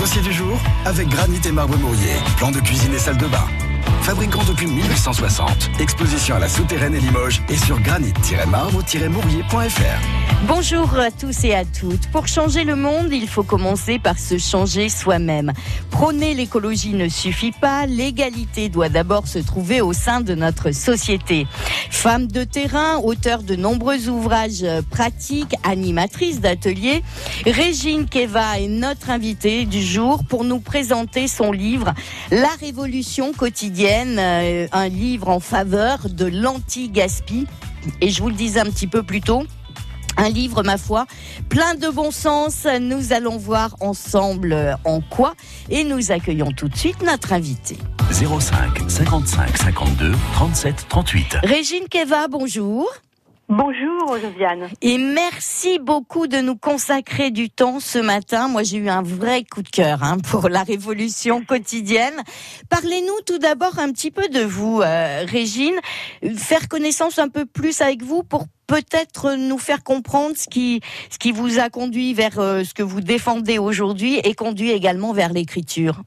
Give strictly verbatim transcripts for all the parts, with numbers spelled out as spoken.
dossier du jour avec Granit et Marbre Mourier. Plan de cuisine et salle de bain. Fabricant depuis mille huit cent soixante. Exposition à la Souterraine et Limoges et sur granit tiret marbre tiret mourier point f r. Bonjour à tous et à toutes. Pour changer le monde, il faut commencer par se changer soi-même. Prôner l'écologie ne suffit pas. L'égalité doit d'abord se trouver au sein de notre société. Femme de terrain, auteure de nombreux ouvrages pratiques, animatrice d'ateliers, Régine Keva est notre invitée du jour pour nous présenter son livre « La révolution quotidienne », un livre en faveur de l'anti-gaspi. Et je vous le disais un petit peu plus tôt, un livre, ma foi, plein de bon sens. Nous allons voir ensemble en quoi. Et nous accueillons tout de suite notre invité. zéro cinq cinquante-cinq cinquante-deux trente-sept trente-huit. Régine Keva, bonjour. Bonjour Josiane. Et merci beaucoup de nous consacrer du temps ce matin. Moi j'ai eu un vrai coup de cœur hein, pour la révolution quotidienne. Parlez-nous tout d'abord un petit peu de vous, euh, Régine. Faire connaissance un peu plus avec vous pour peut-être nous faire comprendre ce qui, ce qui vous a conduit vers euh, ce que vous défendez aujourd'hui et conduit également vers l'écriture.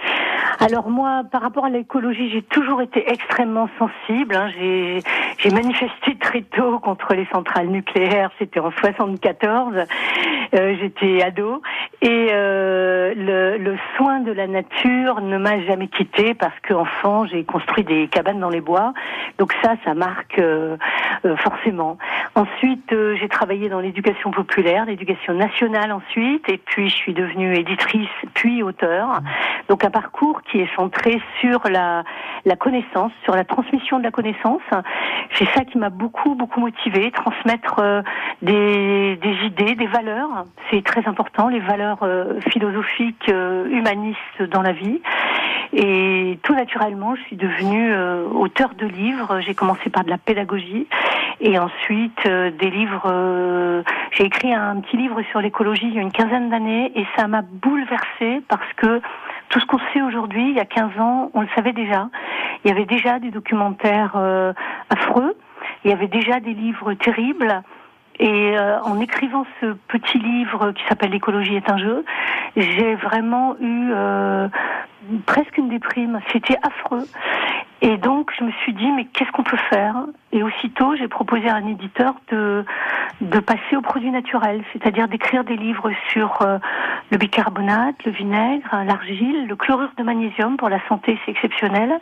Alors moi, par rapport à l'écologie, j'ai toujours été extrêmement sensible. Hein. J'ai, j'ai manifesté très tôt contre les centrales nucléaires. C'était en soixante-quatorze. Euh, j'étais ado et euh, le, le soin de la nature ne m'a jamais quittée parce qu'enfant, j'ai construit des cabanes dans les bois. Donc ça, ça marque euh, euh, forcément. Ensuite, euh, j'ai travaillé dans l'éducation populaire, l'éducation nationale ensuite, et puis je suis devenue éditrice puis auteure. Donc un parcours qui est centré sur la, la connaissance, sur la transmission de la connaissance. C'est ça qui m'a beaucoup, beaucoup motivée, transmettre euh, des, des idées, des valeurs. C'est très important, les valeurs euh, philosophiques, euh, humanistes dans la vie. Et tout naturellement, je suis devenue euh, auteure de livres. J'ai commencé par de la pédagogie et ensuite euh, des livres. Euh, j'ai écrit un petit livre sur l'écologie il y a une quinzaine d'années et ça m'a bouleversée parce que tout ce qu'on sait aujourd'hui, il y a quinze ans, on le savait déjà. Il y avait déjà des documentaires euh, affreux, il y avait déjà des livres terribles. Et euh, en écrivant ce petit livre qui s'appelle « L'écologie est un jeu », j'ai vraiment eu euh, presque une déprime. C'était affreux. Et donc, je me suis dit, mais qu'est-ce qu'on peut faire ? Et aussitôt, j'ai proposé à un éditeur de, de passer aux produits naturels, c'est-à-dire d'écrire des livres sur euh, le bicarbonate, le vinaigre, l'argile, le chlorure de magnésium. Pour la santé, c'est exceptionnel.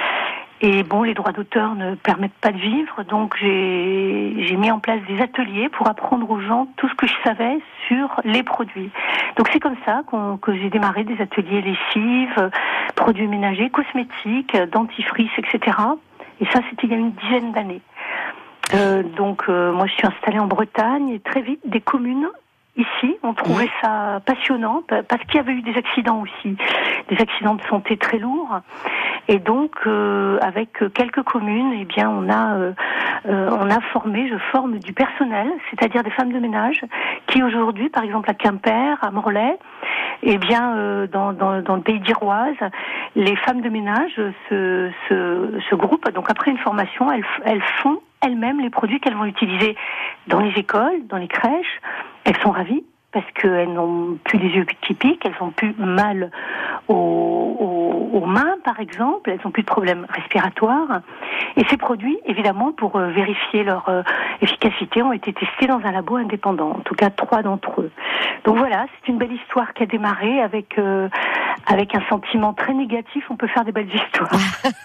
Et bon, les droits d'auteur ne permettent pas de vivre, donc j'ai, j'ai mis en place des ateliers pour apprendre aux gens tout ce que je savais sur les produits. Donc c'est comme ça qu'on, que j'ai démarré des ateliers lessives, produits ménagers, cosmétiques, dentifrice, et cetera. Et ça, c'était il y a une dizaine d'années. Euh, donc euh, moi, je suis installée en Bretagne et très vite, des communes ici ont trouvé ça passionnant parce qu'il y avait eu des accidents aussi, des accidents de santé très lourds. Et donc, euh, avec quelques communes, eh bien, on a, euh, euh, on a formé, je forme du personnel, c'est-à-dire des femmes de ménage, qui aujourd'hui, par exemple à Quimper, à Morlaix, eh bien, euh, dans, dans, dans le pays d'Iroise, les femmes de ménage se, se, se groupent. Donc, après une formation, elles, elles font elles-mêmes les produits qu'elles vont utiliser dans les écoles, dans les crèches. Elles sont ravies parce qu'elles n'ont plus les yeux qui piquent, elles n'ont plus mal aux, aux, aux mains, par exemple, elles n'ont plus de problèmes respiratoires. Et ces produits, évidemment, pour euh, vérifier leur euh, efficacité, ont été testés dans un labo indépendant, en tout cas trois d'entre eux. Donc voilà, c'est une belle histoire qui a démarré avec, euh, avec un sentiment très négatif. On peut faire des belles histoires.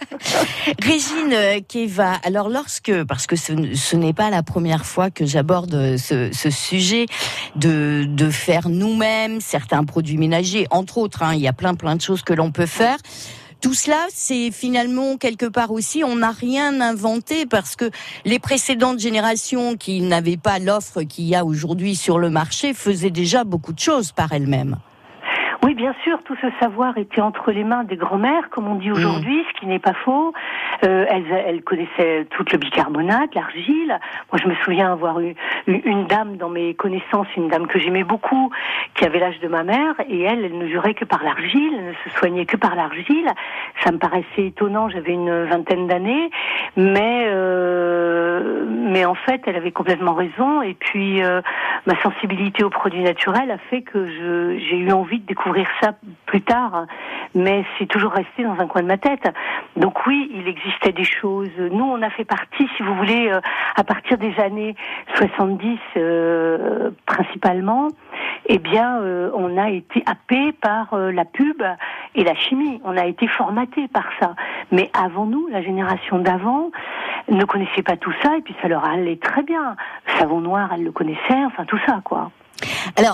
Régine Keva, alors lorsque, parce que ce, ce n'est pas la première fois que j'aborde ce, ce sujet de, de faire nous-mêmes certains produits ménagers, entre autres, hein, il y a plein plein de choses que l'on peut faire. Tout cela, c'est finalement quelque part aussi, on n'a rien inventé parce que les précédentes générations qui n'avaient pas l'offre qu'il y a aujourd'hui sur le marché faisaient déjà beaucoup de choses par elles-mêmes. Oui, bien sûr, tout ce savoir était entre les mains des grands-mères, comme on dit aujourd'hui, mmh. ce qui n'est pas faux. Euh, elles, elles connaissaient tout le bicarbonate, l'argile. Moi, je me souviens avoir eu une, une dame dans mes connaissances, une dame que j'aimais beaucoup, qui avait l'âge de ma mère, et elle, elle ne jurait que par l'argile, elle ne se soignait que par l'argile. Ça me paraissait étonnant, j'avais une vingtaine d'années, mais euh, euh, mais en fait, elle avait complètement raison. Et puis, euh, ma sensibilité aux produits naturels a fait que je, j'ai eu envie de découvrir ça plus tard. Mais c'est toujours resté dans un coin de ma tête. Donc oui, il existait des choses. Nous, on a fait partie, si vous voulez, euh, à partir des années soixante-dix, euh, principalement, eh bien, euh, on a été happé par euh, la pub et la chimie. On a été formaté par ça. Mais avant nous, la génération d'avant ne connaissait pas tout ça, et puis ça leur allait très bien. Le savon noir, elle le connaissait, enfin tout ça, quoi. Alors,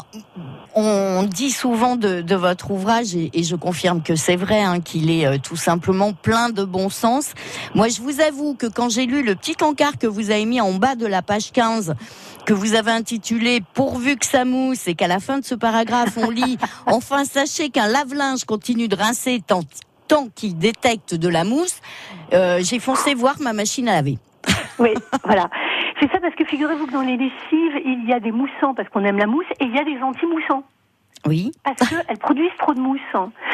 on dit souvent de, de votre ouvrage, et, et je confirme que c'est vrai, hein, qu'il est euh, tout simplement plein de bon sens. Moi, je vous avoue que quand j'ai lu le petit encart que vous avez mis en bas de la page quinze, que vous avez intitulé « Pourvu que ça mousse », et qu'à la fin de ce paragraphe, on lit « Enfin, sachez qu'un lave-linge continue de rincer tant, tant qu'il détecte de la mousse euh, », j'ai foncé voir ma machine à laver. Oui, voilà. C'est ça, parce que figurez-vous que dans les lessives, il y a des moussants, parce qu'on aime la mousse, et il y a des anti-moussants. Oui. Parce qu'elles produisent trop de mousse.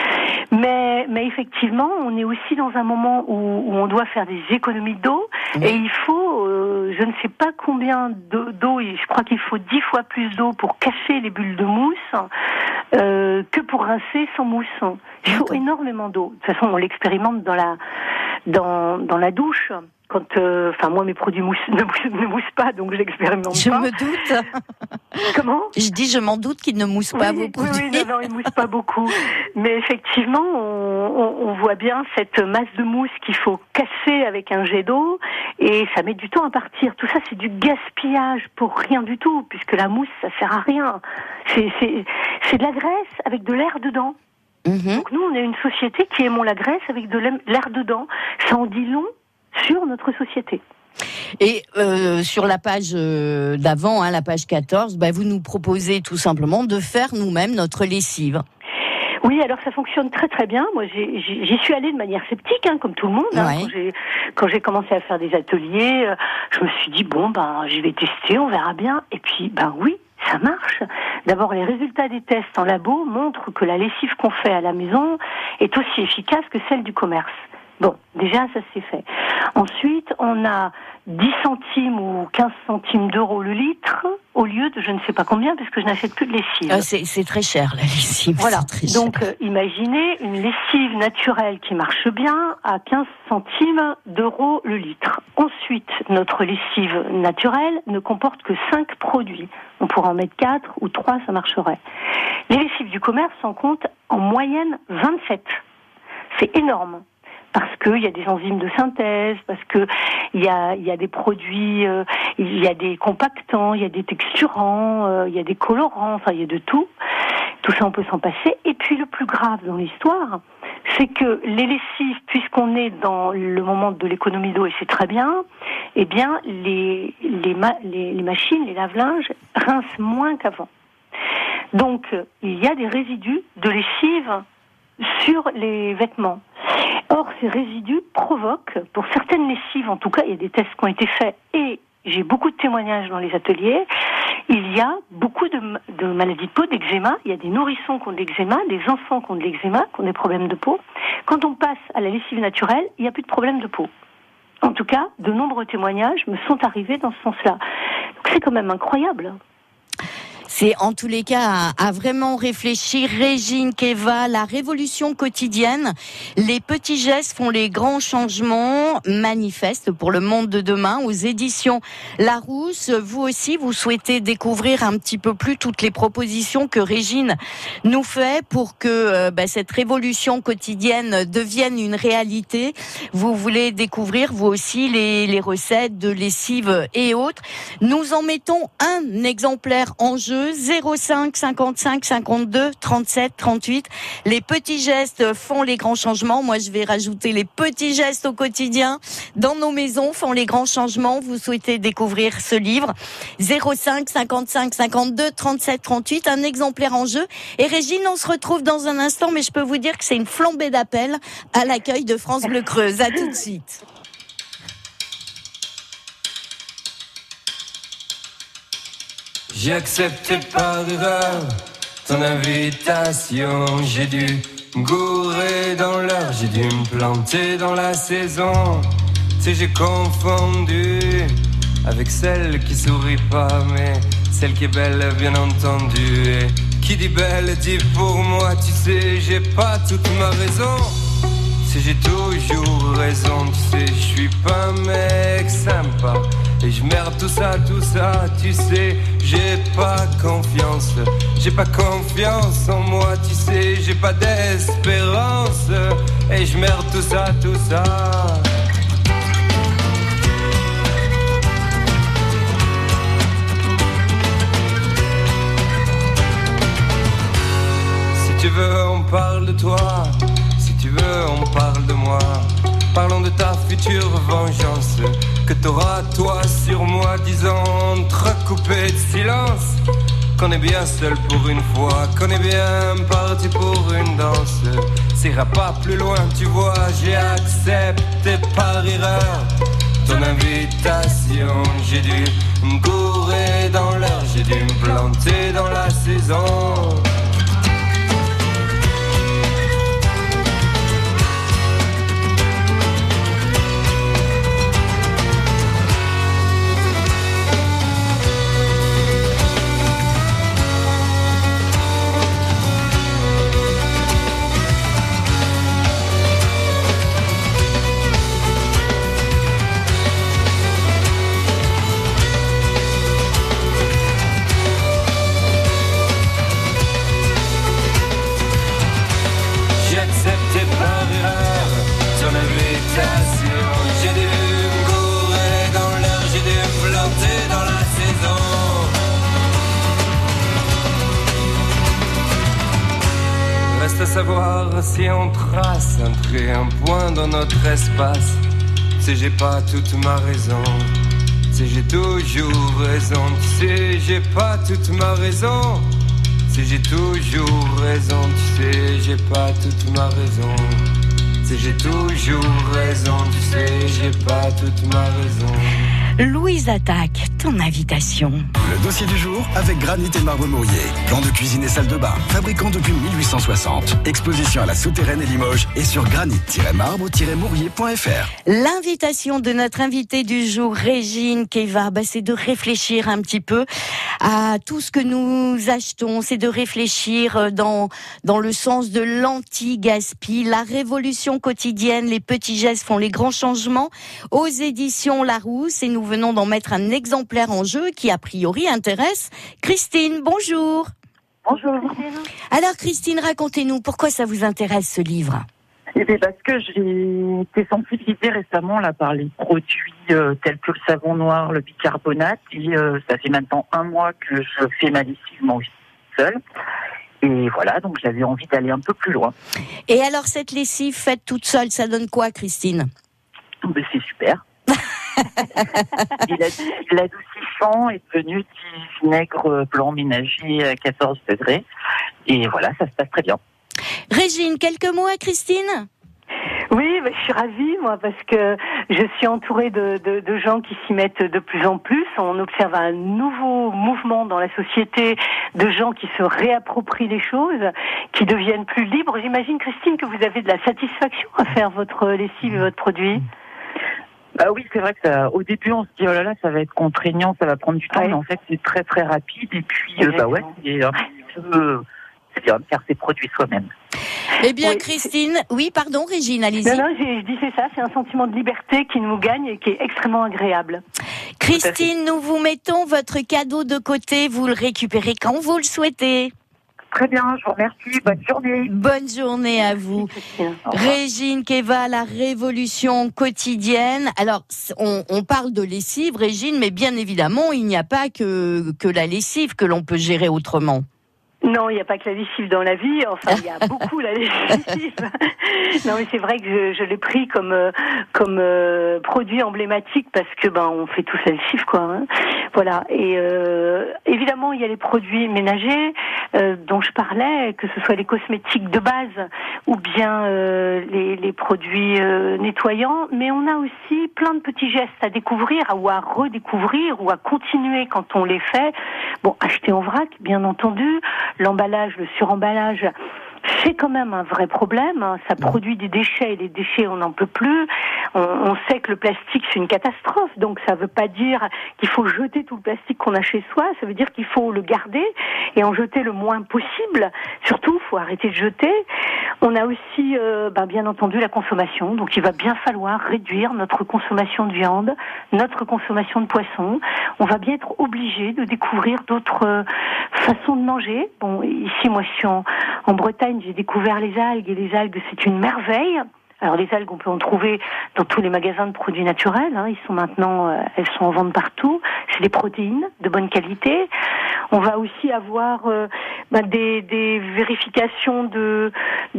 Mais, mais effectivement, on est aussi dans un moment où, où on doit faire des économies d'eau, oui. Et il faut, euh, je ne sais pas combien d'eau, je crois qu'il faut dix fois plus d'eau pour casser les bulles de mousse euh, que pour rincer sans mousse. Il faut D'accord. énormément d'eau. De toute façon, on l'expérimente dans la, dans, dans la douche. Quand, enfin euh, moi mes produits mousse, ne, moussent, ne moussent pas, donc j'expérimente je pas. Je me doute. Comment ? Je dis, je m'en doute qu'ils ne moussent pas oui, vos produits. Oui, oui, non, non, ils ne moussent pas beaucoup. Mais effectivement, on, on, on voit bien cette masse de mousse qu'il faut casser avec un jet d'eau, et ça met du temps à partir. Tout ça, c'est du gaspillage pour rien du tout, puisque la mousse, ça sert à rien. C'est, c'est, c'est de la graisse avec de l'air dedans. Mmh. Donc nous, on est une société qui aimons la graisse avec de l'air dedans. Ça en dit long sur notre société. Et euh, sur la page euh, d'avant, hein, la page quatorze, bah, vous nous proposez tout simplement de faire nous-mêmes notre lessive. Oui, alors ça fonctionne très très bien. Moi, j'ai, j'y suis allée de manière sceptique, hein, comme tout le monde. Hein, ouais. Quand j'ai quand j'ai commencé à faire des ateliers, euh, je me suis dit bon, ben, je vais tester, on verra bien. Et puis, ben oui, ça marche. D'abord, les résultats des tests en labo montrent que la lessive qu'on fait à la maison est aussi efficace que celle du commerce. Bon, déjà, ça c'est fait. Ensuite, on a dix centimes ou quinze centimes d'euros le litre, au lieu de je ne sais pas combien, parce que je n'achète plus de lessive. Ah, c'est, c'est très cher, la lessive. Voilà. C'est très Donc, cher. Euh, imaginez une lessive naturelle qui marche bien à quinze centimes d'euros le litre. Ensuite, notre lessive naturelle ne comporte que cinq produits. On pourrait en mettre quatre ou trois, ça marcherait. Les lessives du commerce en comptent en moyenne vingt-sept. C'est énorme. Parce qu'il y a des enzymes de synthèse, parce que il y a, il y a des produits, euh, il y a des compactants, il y a des texturants, euh, il y a des colorants, enfin il y a de tout. Tout ça, on peut s'en passer. Et puis le plus grave dans l'histoire, c'est que les lessives, puisqu'on est dans le moment de l'économie d'eau, et c'est très bien, eh bien les, les, ma- les, les machines, les lave-linges rincent moins qu'avant. Donc il y a des résidus de lessive sur les vêtements. Or, ces résidus provoquent, pour certaines lessives, en tout cas, il y a des tests qui ont été faits, et j'ai beaucoup de témoignages dans les ateliers, il y a beaucoup de, de maladies de peau, d'eczéma. Il y a des nourrissons qui ont de l'eczéma, des enfants qui ont de l'eczéma, qui ont des problèmes de peau. Quand on passe à la lessive naturelle, il n'y a plus de problème de peau. En tout cas, de nombreux témoignages me sont arrivés dans ce sens-là. Donc c'est quand même incroyable. C'est en tous les cas à, à vraiment réfléchir. Régine Keva, la révolution quotidienne. Les petits gestes font les grands changements. Manifeste pour le monde de demain aux éditions Larousse. Vous aussi, vous souhaitez découvrir un petit peu plus toutes les propositions que Régine nous fait pour que euh, bah, cette révolution quotidienne devienne une réalité. Vous voulez découvrir vous aussi les, les recettes de lessive et autres. Nous en mettons un exemplaire en jeu. zéro cinq cinquante-cinq cinquante-deux trente-sept trente-huit. Les petits gestes font les grands changements. Moi, je vais rajouter les petits gestes au quotidien dans nos maisons font les grands changements. Vous souhaitez découvrir ce livre. zéro cinq cinquante-cinq cinquante-deux trente-sept trente-huit. Un exemplaire en jeu. Et Régine, on se retrouve dans un instant, mais je peux vous dire que c'est une flambée d'appels à l'accueil de France Bleu Creuse. À tout de suite. J'ai accepté par erreur ton invitation. J'ai dû me gourer dans l'heure, j'ai dû me planter dans la saison. Tu sais, j'ai confondu avec celle qui sourit pas, mais celle qui est belle, bien entendu. Et qui dit belle dit pour moi, tu sais, j'ai pas toute ma raison. Si j'ai toujours raison, tu sais, je suis pas un mec sympa. Et je merde tout ça, tout ça, tu sais, j'ai pas confiance. J'ai pas confiance en moi, tu sais, j'ai pas d'espérance. Et je merde tout ça, tout ça. Si tu veux, on parle de toi. Si tu veux, on parle de moi. Parlons de ta future vengeance que t'auras toi sur moi, disant entrecoupé de silence qu'on est bien seul pour une fois, qu'on est bien parti pour une danse. Ça ira pas plus loin, tu vois, j'ai accepté par erreur ton invitation. J'ai dû me gourer dans l'heure, j'ai dû me planter dans la saison. Reste à savoir si on trace un trait, un point dans notre espace. Tu sais, j'ai pas toute ma raison. Tu sais, j'ai toujours raison. Tu sais, j'ai pas toute ma raison. Tu sais, j'ai toujours raison. Tu sais, j'ai pas toute ma raison. Tu sais, j'ai toujours raison. Tu sais, j'ai pas toute ma raison. Louise Attaque, ton invitation. Le dossier du jour avec Granit et Marbre Mourier. Plan de cuisine et salle de bain. Fabricant depuis mille huit cent soixante. Exposition à la Souterraine et Limoges et sur granit tiret marbre tiret mourier point f r. L'invitation de notre invitée du jour, Régine Keva, bah, c'est de réfléchir un petit peu à tout ce que nous achetons. C'est de réfléchir dans, dans le sens de l'anti-gaspi. La révolution quotidienne, les petits gestes font les grands changements. Aux éditions Larousse, et nous venons d'en mettre un exemplaire en jeu qui a priori intéresse Christine. Bonjour. Bonjour. Alors Christine, racontez-nous pourquoi ça vous intéresse ce livre. Eh bien parce que j'ai été sensibilisée récemment là par les produits euh, tels que le savon noir, le bicarbonate, et euh, ça fait maintenant un mois que je fais ma lessive moi aussi seule. Et voilà, donc j'avais envie d'aller un peu plus loin. Et alors cette lessive faite toute seule, ça donne quoi, Christine ? Ben, c'est super. Et l'adoucissant est devenu du vinaigre blanc ménager à quatorze degrés. Et voilà, ça se passe très bien. Régine, quelques mots à Christine ? Oui, bah, je suis ravie, moi, parce que je suis entourée de, de, de gens qui s'y mettent de plus en plus. On observe un nouveau mouvement dans la société de gens qui se réapproprient les choses, qui deviennent plus libres. J'imagine, Christine, que vous avez de la satisfaction à faire votre lessive et votre produit. Bah oui, c'est vrai que ça, au début, on se dit, oh là là, ça va être contraignant, ça va prendre du temps, ouais. Mais en fait, c'est très très rapide. Et puis, euh, bah ouais, c'est un peu, c'est bien de faire ses produits soi-même. Eh bien, oui. Christine, oui, pardon, Régine, allez-y. Non, non, j'ai, je dis c'est ça, c'est un sentiment de liberté qui nous gagne et qui est extrêmement agréable. Christine, nous vous mettons votre cadeau de côté, vous le récupérez quand vous le souhaitez. Très bien, je vous remercie. Bonne journée. Bonne journée à vous. Régine Keva, la révolution quotidienne. Alors, on, on parle de lessive, Régine, mais bien évidemment, il n'y a pas que, que la lessive que l'on peut gérer autrement. Non, il n'y a pas que la lessive dans la vie. Enfin, il y a beaucoup la lessive. Non, mais c'est vrai que je, je l'ai pris comme euh, comme euh, produit emblématique parce que ben on fait tous la lessive, quoi. Hein. Voilà. Et euh, évidemment, il y a les produits ménagers euh, dont je parlais, que ce soit les cosmétiques de base ou bien euh, les, les produits euh, nettoyants. Mais on a aussi plein de petits gestes à découvrir ou à redécouvrir ou à continuer quand on les fait. Bon, acheter en vrac, bien entendu. L'emballage, le suremballage, c'est quand même un vrai problème. Ça produit des déchets et les déchets, on n'en peut plus. on, on sait que le plastique c'est une catastrophe, donc ça veut pas dire qu'il faut jeter tout le plastique qu'on a chez soi, ça veut dire qu'il faut le garder et en jeter le moins possible. Surtout, il faut arrêter de jeter. On a aussi, euh, ben, bien entendu, la consommation. Donc, il va bien falloir réduire notre consommation de viande, notre consommation de poisson. On va bien être obligé de découvrir d'autres euh, façons de manger. Bon, ici, moi, je suis en, en Bretagne, j'ai découvert les algues et les algues, c'est une merveille. Alors les algues, on peut en trouver dans tous les magasins de produits naturels. Hein. Ils sont maintenant, euh, elles sont en vente partout. C'est des protéines de bonne qualité. On va aussi avoir euh, bah, des, des vérifications de,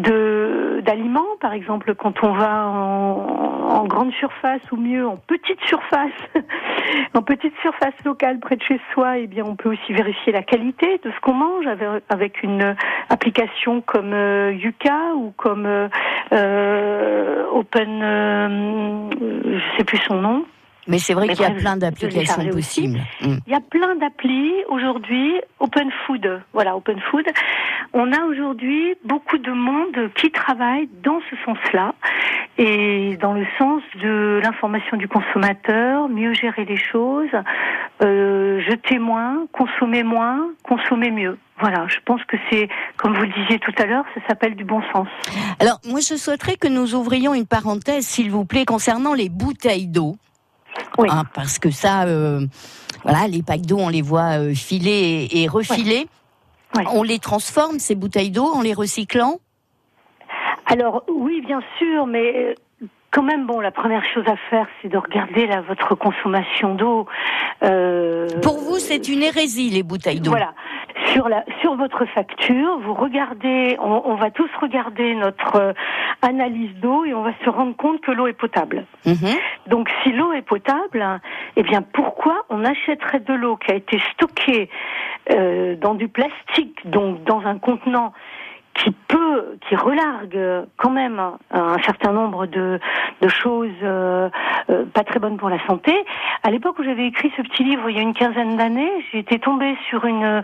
de d'aliments, par exemple, quand on va en, en grande surface ou mieux en petite surface, en petite surface locale près de chez soi. Eh bien, on peut aussi vérifier la qualité de ce qu'on mange avec, avec une application comme euh, Yuka ou comme euh, euh, Open, euh, je sais plus son nom. Mais c'est vrai Mais qu'il y a bref, plein je d'applications l'ai possibles. Mmh. Il y a plein d'applis aujourd'hui. Open Food, voilà, Open Food. On a aujourd'hui beaucoup de monde qui travaille dans ce sens-là et dans le sens de l'information du consommateur, mieux gérer les choses, euh, jeter moins, consommer moins, consommer mieux. Voilà, je pense que c'est, comme vous le disiez tout à l'heure, ça s'appelle du bon sens. Alors, moi, je souhaiterais que nous ouvrions une parenthèse, s'il vous plaît, concernant les bouteilles d'eau. Oui. Hein, parce que ça, euh, voilà, les packs d'eau, on les voit euh, filer et, et refiler. Ouais. Ouais. On les transforme, ces bouteilles d'eau, en les recyclant ? Alors, oui, bien sûr, mais quand même, bon, la première chose à faire, c'est de regarder là, votre consommation d'eau. Euh... Pour vous, c'est une hérésie, les bouteilles d'eau. Voilà. Sur la, sur votre facture, vous regardez, on, on va tous regarder notre euh, analyse d'eau et on va se rendre compte que l'eau est potable. Mmh. Donc, si l'eau est potable, eh bien, pourquoi on achèterait de l'eau qui a été stockée euh, dans du plastique, donc dans un contenant qui peut, qui relargue quand même un certain nombre de, de choses euh, euh, pas très bonnes pour la santé. À l'époque où j'avais écrit ce petit livre, il y a une quinzaine d'années, j'étais tombée sur une,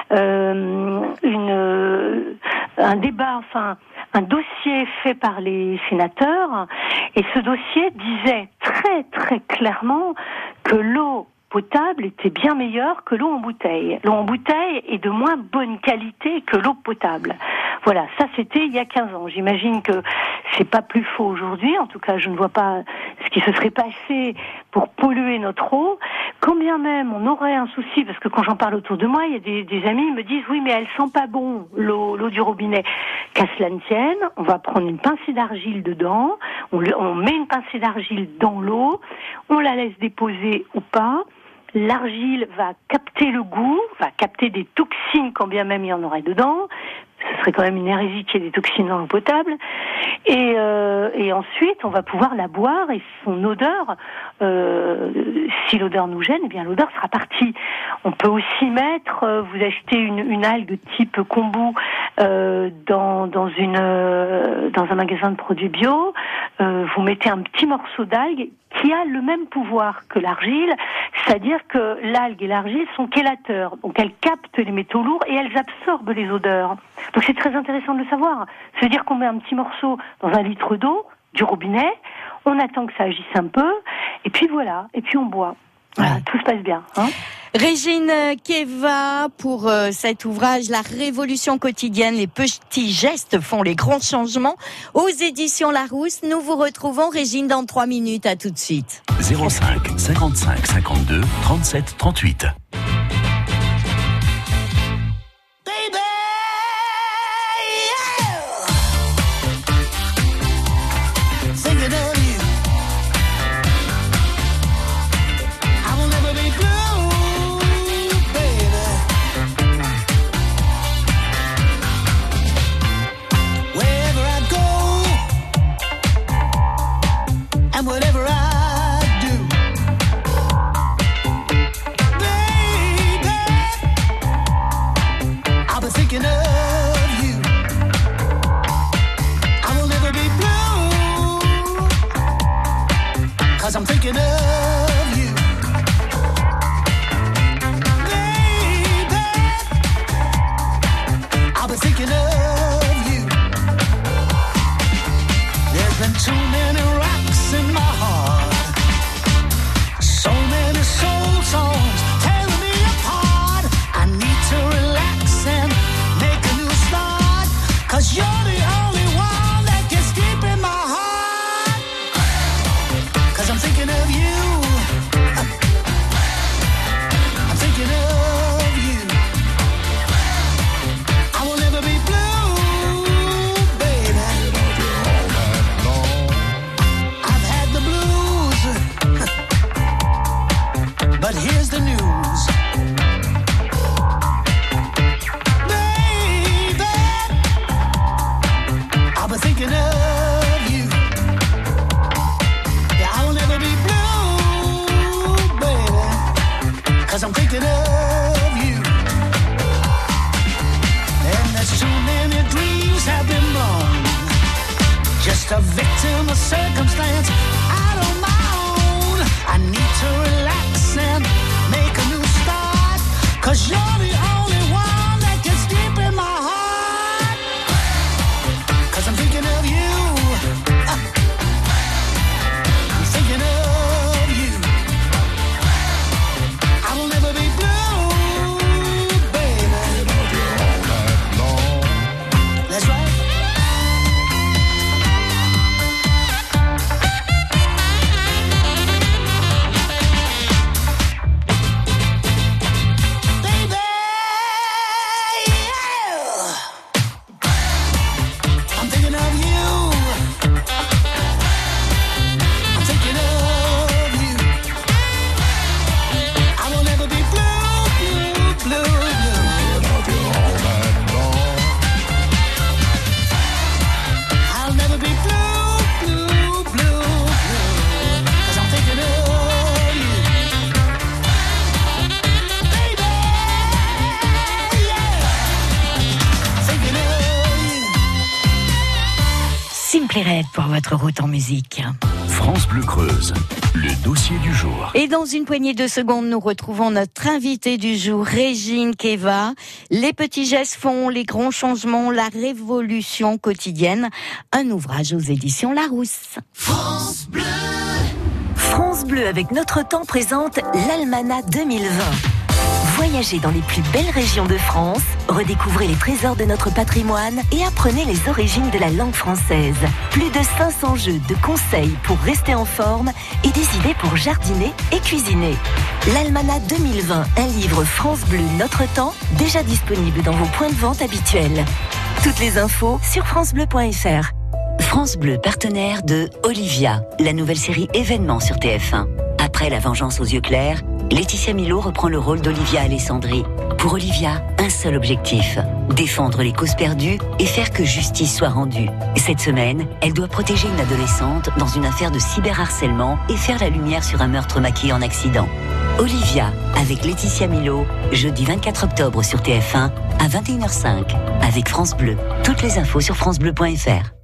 euh, une, euh, un débat, enfin, un dossier fait par les sénateurs, et ce dossier disait très très clairement que l'eau potable était bien meilleure que l'eau en bouteille. L'eau en bouteille est de moins bonne qualité que l'eau potable. Voilà, ça c'était il y a quinze ans. J'imagine que c'est pas plus faux aujourd'hui. En tout cas, je ne vois pas ce qui se serait passé pour polluer notre eau. Quand bien même on aurait un souci, parce que quand j'en parle autour de moi, il y a des, des amis qui me disent oui, mais elle sent pas bon l'eau, l'eau du robinet. Qu'à cela ne tienne, on va prendre une pincée d'argile dedans, on, on met une pincée d'argile dans l'eau, on la laisse déposer ou pas. L'argile va capter le goût, va capter des toxines quand bien même il y en aurait dedans. Ce serait quand même une hérésie qu'il y ait des toxines dans l'eau potable. Et, euh, et ensuite, on va pouvoir la boire et son odeur, euh, si l'odeur nous gêne, eh bien l'odeur sera partie. On peut aussi mettre, euh, vous achetez une, une algue type kombu euh, dans, dans, une, euh, dans un magasin de produits bio. Euh, vous mettez un petit morceau d'algue qui a le même pouvoir que l'argile, c'est-à-dire que l'algue et l'argile sont chélateurs, donc elles captent les métaux lourds et elles absorbent les odeurs. Donc c'est très intéressant de le savoir. C'est-à-dire qu'on met un petit morceau dans un litre d'eau, du robinet, on attend que ça agisse un peu, et puis voilà, et puis on boit. Voilà, ouais. Tout se passe bien. Hein. Régine Keva, pour euh, cet ouvrage, La Révolution quotidienne, les petits gestes font les grands changements, aux éditions Larousse. Nous vous retrouvons, Régine, dans trois minutes. À tout de suite. zéro cinq cinquante-cinq cinquante-deux trente-sept trente-huit. Whatever I do, baby. thinking of you. Yeah, I will never be blue, baby, 'cause I'm thinking of you. And there's too many dreams have been born, just a victim of circumstance out on my own. I need to relax and make a new start, 'cause you're the only one that gets deep in my heart. 'Cause I'm thinking of you. uh, I'm thinking of you. I will never be blue, baby. That's right. Simply Red pour votre route en musique. France Bleu Creuse, le dossier du jour. Et dans une poignée de secondes, nous retrouvons notre invitée du jour, Régine Keva. Les petits gestes font les grands changements, la révolution quotidienne. Un ouvrage aux éditions Larousse. France Bleu. France Bleu avec Notre Temps présente l'Almanach deux mille vingt. Voyagez dans les plus belles régions de France, redécouvrez les trésors de notre patrimoine et apprenez les origines de la langue française. Plus de cinq cents jeux de conseils pour rester en forme et des idées pour jardiner et cuisiner. L'Almanach deux mille vingt, un livre France Bleu Notre Temps, déjà disponible dans vos points de vente habituels. Toutes les infos sur francebleu point f r. France Bleu, partenaire de Olivia, la nouvelle série événement sur T F un. Après La vengeance aux yeux clairs, Laetitia Milo reprend le rôle d'Olivia Alessandri. Pour Olivia, un seul objectif, défendre les causes perdues et faire que justice soit rendue. Cette semaine, elle doit protéger une adolescente dans une affaire de cyberharcèlement et faire la lumière sur un meurtre maquillé en accident. Olivia, avec Laetitia Milo, jeudi vingt-quatre octobre sur T F un à vingt et une heures cinq, avec France Bleu. Toutes les infos sur francebleu point f r.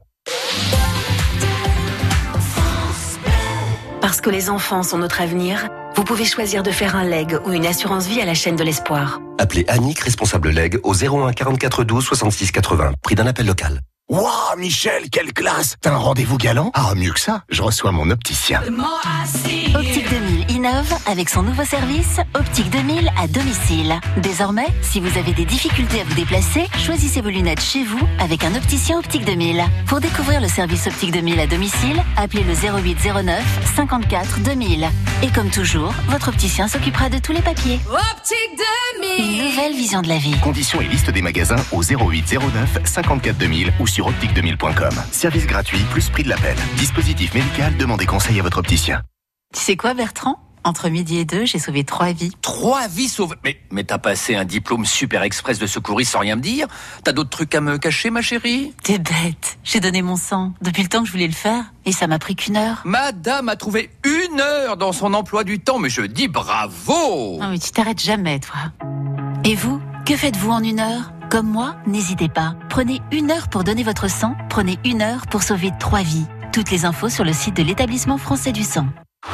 Parce que les enfants sont notre avenir, vous pouvez choisir de faire un leg ou une assurance vie à la chaîne de l'espoir. Appelez Annick, responsable leg, au zéro un quarante-quatre douze soixante-six quatre-vingts. Prix d'un appel local. Waouh, Michel, quelle classe! T'as un rendez-vous galant? Ah, mieux que ça, je reçois mon opticien. Optique deux mille innove avec son nouveau service Optique deux mille à domicile. Désormais, si vous avez des difficultés à vous déplacer, choisissez vos lunettes chez vous avec un opticien Optique deux mille. Pour découvrir le service Optique deux mille à domicile, appelez le zéro huit zéro neuf cinquante-quatre deux mille. Et comme toujours, votre opticien s'occupera de tous les papiers. Optique deux mille. Une nouvelle vision de la vie. Conditions et liste des magasins au zéro huit zéro neuf cinquante-quatre deux mille ou sur optique deux mille point com. Service gratuit plus prix de l'appel. Dispositif médical, demandez conseil à votre opticien. Tu sais quoi, Bertrand? Entre midi et deux, j'ai sauvé trois vies. Trois vies sauvées? Mais, mais t'as passé un diplôme super express de secouriste sans rien me dire? T'as d'autres trucs à me cacher, ma chérie? T'es bête. J'ai donné mon sang depuis le temps que je voulais le faire et ça m'a pris qu'une heure. Madame a trouvé une heure dans son emploi du temps, mais je dis bravo! Non mais tu t'arrêtes jamais, toi. Et vous, que faites-vous en une heure? Comme moi, n'hésitez pas. Prenez une heure pour donner votre sang. Prenez une heure pour sauver trois vies. Toutes les infos sur le site de l'Établissement français du sang.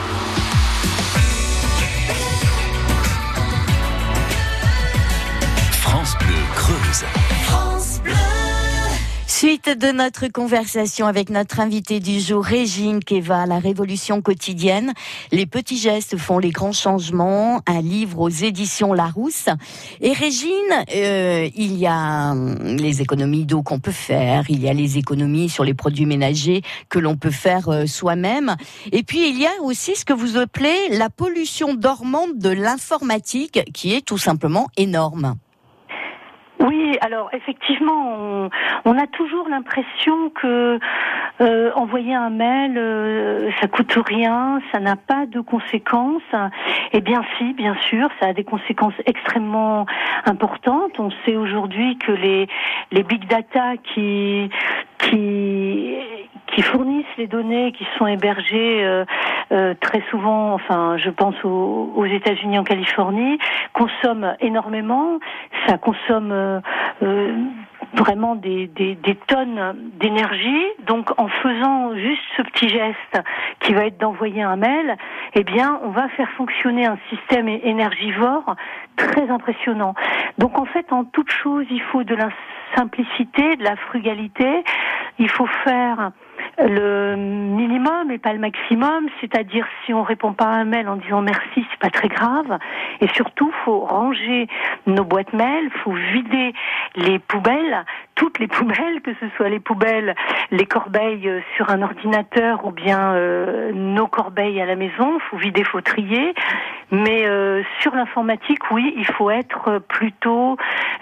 France Bleu Creuse. France Bleu. Suite de notre conversation avec notre invitée du jour, Régine Keva, La révolution quotidienne. Les petits gestes font les grands changements. Un livre aux éditions Larousse. Et Régine, euh, il y a les économies d'eau qu'on peut faire. Il y a les économies sur les produits ménagers que l'on peut faire euh, soi-même. Et puis il y a aussi ce que vous appelez la pollution dormante de l'informatique, qui est tout simplement énorme. Oui, alors effectivement, on, on a toujours l'impression que euh, envoyer un mail, euh, ça coûte rien, ça n'a pas de conséquences. Eh bien si, bien sûr, ça a des conséquences extrêmement importantes. On sait aujourd'hui que les les big data qui qui qui fournissent les données qui sont hébergées euh, euh, très souvent, enfin je pense aux, aux États-Unis, en Californie, consomment énormément. Ça consomme euh, euh, vraiment des, des, des tonnes d'énergie. Donc en faisant juste ce petit geste qui va être d'envoyer un mail, eh bien on va faire fonctionner un système énergivore très impressionnant. Donc en fait, en toute chose, il faut de la simplicité, de la frugalité. Il faut faire le minimum et pas le maximum, c'est-à-dire si on répond pas à un mail en disant merci, c'est pas très grave. Et surtout, faut ranger nos boîtes mail, faut vider les poubelles, toutes les poubelles, que ce soit les poubelles, les corbeilles sur un ordinateur ou bien euh, nos corbeilles à la maison. Faut vider, faut trier. Mais euh, sur l'informatique, oui, il faut être plutôt,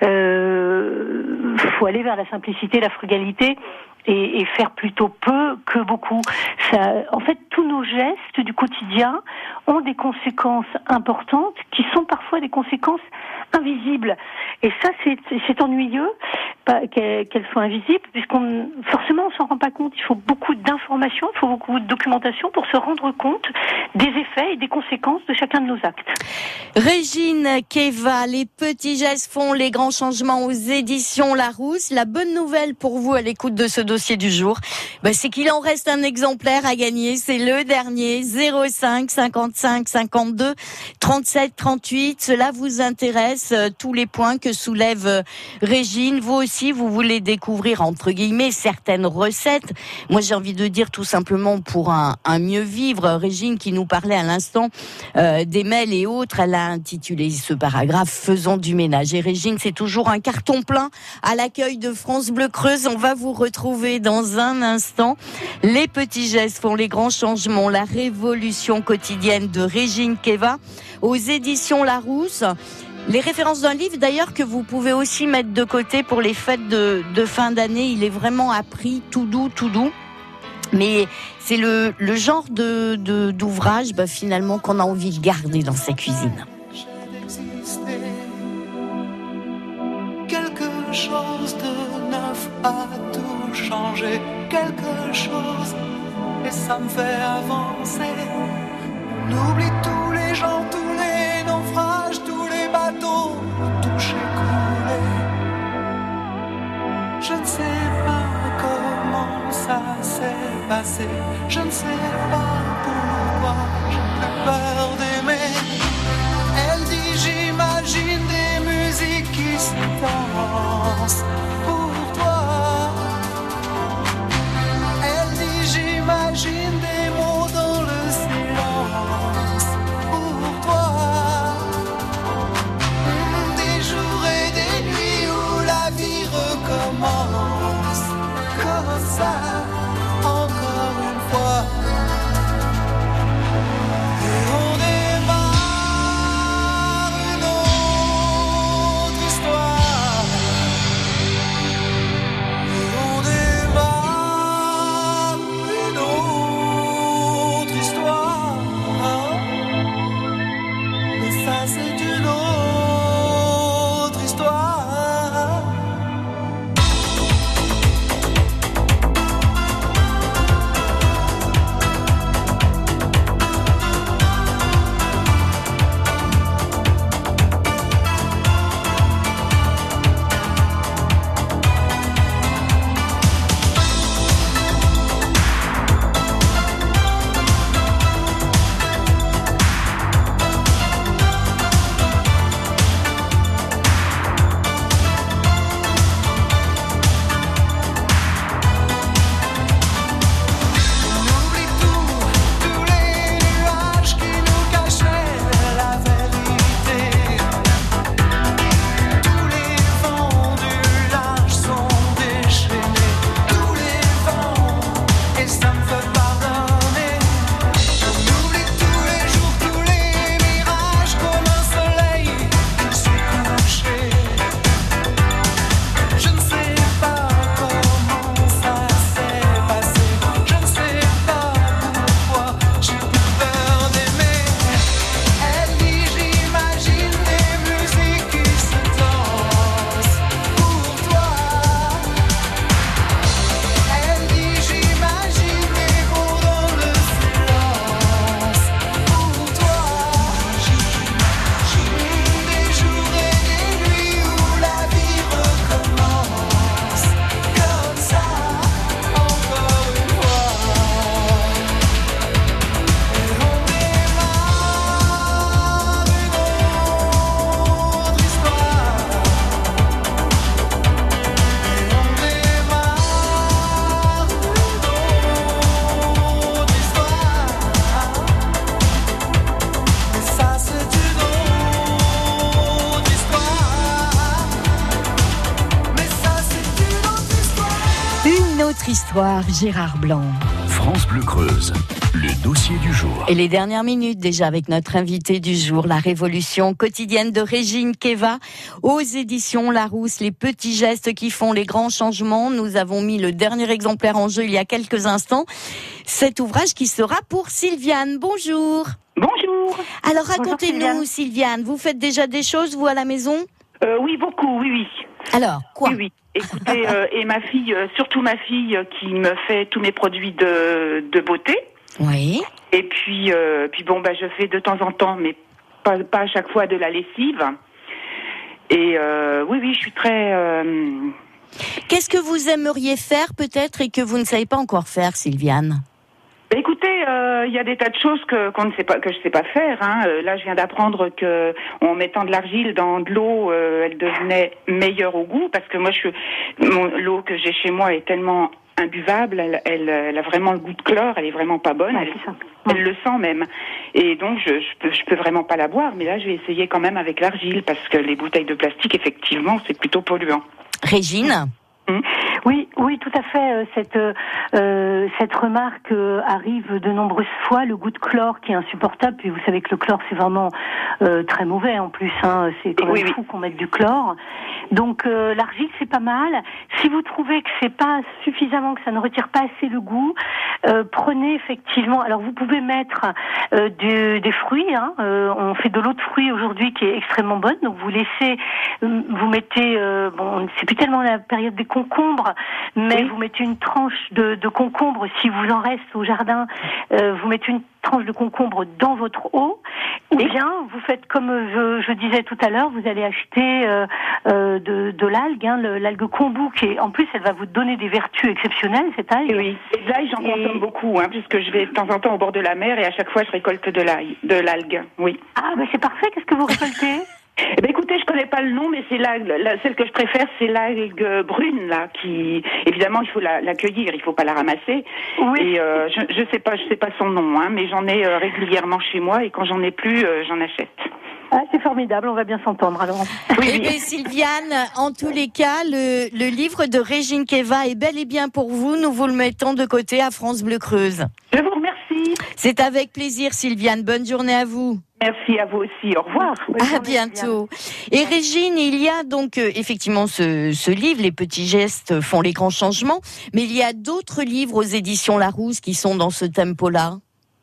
euh, faut aller vers la simplicité, la frugalité. Et, et faire plutôt peu que beaucoup. Ça, en fait, tous nos gestes du quotidien ont des conséquences importantes qui sont parfois des conséquences invisibles. Et ça, c'est, c'est ennuyeux pas, qu'elles, qu'elles soient invisibles, puisqu'on forcément on s'en rend pas compte. Il faut beaucoup d'informations, il faut beaucoup de documentation pour se rendre compte des effets et des conséquences de chacun de nos actes. Régine Keva, les petits gestes font les grands changements aux éditions Larousse. La bonne nouvelle pour vous à l'écoute de ce dossier du jour, bah, c'est qu'il en reste un exemplaire à gagner. C'est le dernier, zéro cinq cinquante-cinq cinquante-deux trente-sept trente-huit. Cela vous intéresse, euh, tous les points que soulève euh, Régine. Vous aussi, vous voulez découvrir, entre guillemets, certaines recettes. Moi, j'ai envie de dire tout simplement pour un, un mieux vivre. Régine qui nous parlait à l'instant euh, des mails et autres, elle a intitulé ce paragraphe « Faisons du ménage ». Et Régine, c'est toujours un carton plein à l'accueil de France Bleu Creuse. On va vous retrouver dans un instant. Les petits gestes font les grands changements. La révolution quotidienne de Régine Keva aux éditions Larousse. Les références d'un livre d'ailleurs que vous pouvez aussi mettre de côté pour les fêtes de, de fin d'année. Il est vraiment à prix tout doux, tout doux. Mais c'est le, le genre de, de, d'ouvrage bah, finalement qu'on a envie de garder dans sa cuisine. Quelque chose de neuf a tout changé, quelque chose, et ça me fait avancer. On oublie tous les gens, tous les naufrages, tous les bateaux touchés, coulés. Je ne sais pas comment ça s'est passé, je ne sais pas pourquoi j'ai plus peur d'aimer. Elle dit j'imagine des musiques qui se dansent pour toi. Elle dit j'imagine des mots dans le silence pour toi. Des jours et des nuits où la vie recommence comme ça, encore une fois. Et on démarre une autre histoire. Et on démarre une autre histoire. Mais ça c'est une autre histoire. autre histoire, Gérard Blanc. France Bleu Creuse, le dossier du jour. Et les dernières minutes déjà avec notre invité du jour, la révolution quotidienne de Régine Keva aux éditions Larousse, les petits gestes qui font les grands changements. Nous avons mis le dernier exemplaire en jeu il y a quelques instants. Cet ouvrage qui sera pour Sylviane. Bonjour. Bonjour. Alors racontez-nous, Sylviane, vous faites déjà des choses, vous, à la maison ? euh, Oui, beaucoup, oui, oui. Alors, quoi ? Oui, oui. Écoutez, euh, et ma fille, euh, surtout ma fille, euh, qui me fait tous mes produits de, de beauté. Oui. Et puis, euh, puis bon, bah, je fais de temps en temps, mais pas, pas à chaque fois, de la lessive. Et euh, oui, oui, je suis très... Euh... Qu'est-ce que vous aimeriez faire, peut-être, et que vous ne savez pas encore faire, Sylviane ? Écoutez, il euh, y a des tas de choses que qu'on ne sait pas, que je sais pas faire. Hein. Euh, là, je viens d'apprendre que en mettant de l'argile dans de l'eau, euh, elle devenait meilleure au goût, parce que moi, je mon, l'eau que j'ai chez moi est tellement imbuvable, elle, elle, elle a vraiment le goût de chlore, elle est vraiment pas bonne. Ouais, elle, elle le sent même. Et donc, je, je peux, je peux vraiment pas la boire. Mais là, je vais essayer quand même avec l'argile, parce que les bouteilles de plastique, effectivement, c'est plutôt polluant. Régine. Mmh. Oui, oui, tout à fait. Cette euh, cette remarque euh, arrive de nombreuses fois. Le goût de chlore qui est insupportable. Puis vous savez que le chlore c'est vraiment euh, très mauvais en plus. Hein. C'est quand même oui, fou oui. qu'on mette du chlore. Donc euh, l'argile c'est pas mal. Si vous trouvez que c'est pas suffisamment, que ça ne retire pas assez le goût, euh, prenez effectivement. Alors vous pouvez mettre euh, du, des fruits. Hein. Euh, on fait de l'eau de fruits aujourd'hui qui est extrêmement bonne. Donc vous laissez, vous mettez. Euh, bon, c'est plus tellement la période des concombres, mais oui. Vous mettez une tranche de, de concombre, si vous en reste au jardin, euh, vous mettez une tranche de concombre dans votre eau, ou oui. bien vous faites comme je, je disais tout à l'heure, vous allez acheter euh, euh, de, de l'algue, hein, le, l'algue kombu, qui est, en plus elle va vous donner des vertus exceptionnelles, cette algue. Et oui, et l'ail j'en et... consomme beaucoup, hein, puisque je vais de temps en temps au bord de la mer et à chaque fois je récolte de l'ail, de l'algue, oui. Ah ben c'est parfait, qu'est-ce que vous récoltez ? Eh ben écoutez, je connais pas le nom, mais c'est l'algue, la, celle que je préfère, c'est l'algue brune là, qui évidemment il faut la, la cueillir, il faut pas la ramasser. Oui. Et euh, je, je sais pas, je sais pas son nom, hein, mais j'en ai euh, régulièrement chez moi et quand j'en ai plus, euh, j'en achète. Ah, c'est formidable, on va bien s'entendre alors. Oui, eh bien, Sylviane, en tous les cas, le, le livre de Régine Keva est bel et bien pour vous. Nous vous le mettons de côté à France Bleu Creuse. Je vous remercie. C'est avec plaisir, Sylviane. Bonne journée à vous. Merci à vous aussi. Au revoir. À bientôt. Et Régine, il y a donc euh, effectivement ce, ce livre, Les petits gestes font les grands changements, mais il y a d'autres livres aux éditions Larousse qui sont dans ce tempo-là.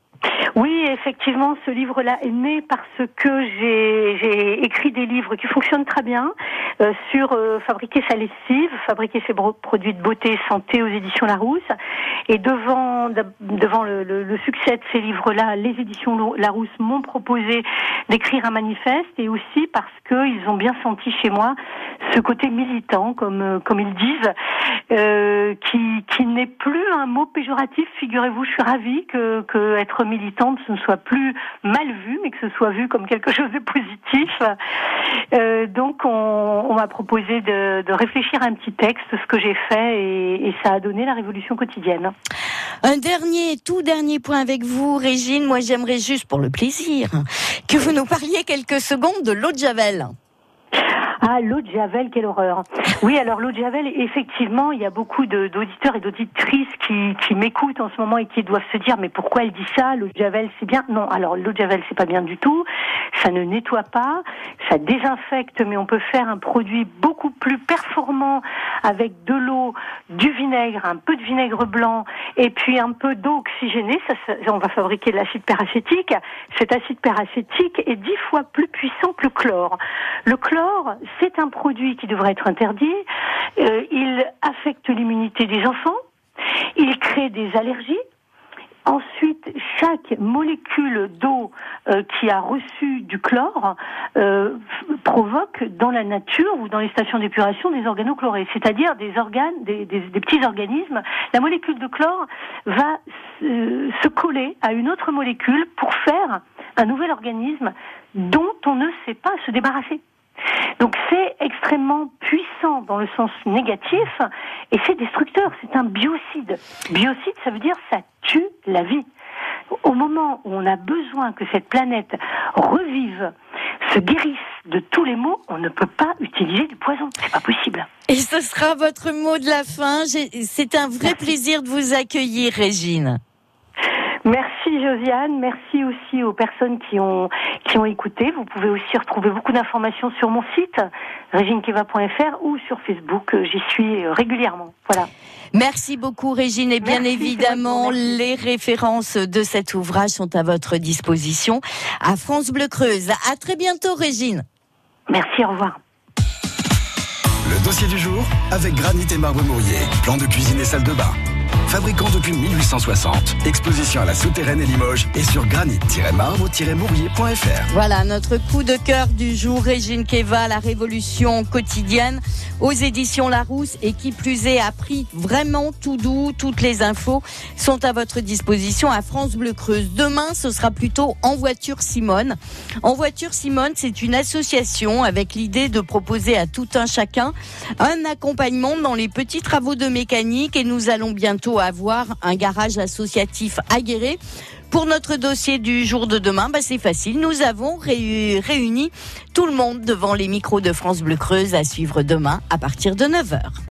Oui, effectivement, ce livre-là est né parce que j'ai, j'ai écrit des livres qui fonctionnent très bien euh, sur euh, fabriquer sa lessive, fabriquer ses bro- produits de beauté et santé aux éditions Larousse. Et devant devant le, le, le succès de ces livres-là, les éditions Larousse m'ont proposé d'écrire un manifeste, et aussi parce qu'ils ont bien senti chez moi ce côté militant, comme comme ils disent, euh, qui qui n'est plus un mot péjoratif. Figurez-vous, je suis ravie que que être militante ce ne soit plus mal vu, mais que ce soit vu comme quelque chose de positif. Euh, donc on, on m'a proposé de, de réfléchir à un petit texte, ce que j'ai fait, et, et ça a donné la révolution quotidienne. Un dernier, tout dernier point avec vous, Régine. Moi, j'aimerais juste, pour le plaisir, que vous nous parliez quelques secondes de l'eau de Javel. Ah, l'eau de Javel, quelle horreur. Oui, alors l'eau de Javel, effectivement, il y a beaucoup de, d'auditeurs et d'auditrices qui, qui m'écoutent en ce moment et qui doivent se dire, mais pourquoi elle dit ça? L'eau de Javel, c'est bien? Non, alors l'eau de Javel, c'est pas bien du tout. Ça ne nettoie pas, ça désinfecte, mais on peut faire un produit beaucoup plus performant avec de l'eau, du vinaigre, un peu de vinaigre blanc et puis un peu d'eau oxygénée. Ça, ça, on va fabriquer de l'acide peracétique. Cet acide peracétique est dix fois plus puissant que le chlore. Le chlore, c'est un produit qui devrait être interdit. Euh, il affecte l'immunité des enfants. Il crée des allergies. Ensuite, chaque molécule d'eau euh, qui a reçu du chlore euh, f- provoque dans la nature ou dans les stations d'épuration des organochlorés, c'est-à-dire des organes, des, des, des petits organismes. La molécule de chlore va euh, se coller à une autre molécule pour faire un nouvel organisme dont on ne sait pas se débarrasser. Donc c'est extrêmement puissant dans le sens négatif et c'est destructeur, c'est un biocide. Biocide, ça veut dire ça tue la vie. Au moment où on a besoin que cette planète revive, se guérisse, de tous les mots, on ne peut pas utiliser du poison. C'est pas possible. Et ce sera votre mot de la fin. J'ai... C'est un vrai Merci. plaisir de vous accueillir, Régine. Merci Josiane, merci aussi aux personnes qui ont qui ont écouté. Vous pouvez aussi retrouver beaucoup d'informations sur mon site régine keva point f r ou sur Facebook. J'y suis régulièrement. Voilà. Merci beaucoup Régine et bien merci, évidemment les références de cet ouvrage sont à votre disposition à France Bleu Creuse. À très bientôt Régine. Merci, au revoir. Le dossier du jour avec Granit et Marbre Mourier, plan de cuisine et salle de bain. Fabricant depuis mille huit cent soixante. Exposition à la Souterraine et Limoges et sur granit tiret marbre tiret mourier point f r. Voilà notre coup de cœur du jour, Régine Keva, la révolution quotidienne aux éditions Larousse et qui plus est a pris vraiment tout doux. Toutes les infos sont à votre disposition à France Bleu Creuse. Demain, ce sera plutôt En Voiture Simone. En Voiture Simone, c'est une association avec l'idée de proposer à tout un chacun un accompagnement dans les petits travaux de mécanique et nous allons bientôt avoir un garage associatif à Guéret. Pour notre dossier du jour de demain, bah c'est facile. Nous avons ré- réuni tout le monde devant les micros de France Bleu Creuse à suivre demain à partir de neuf heures.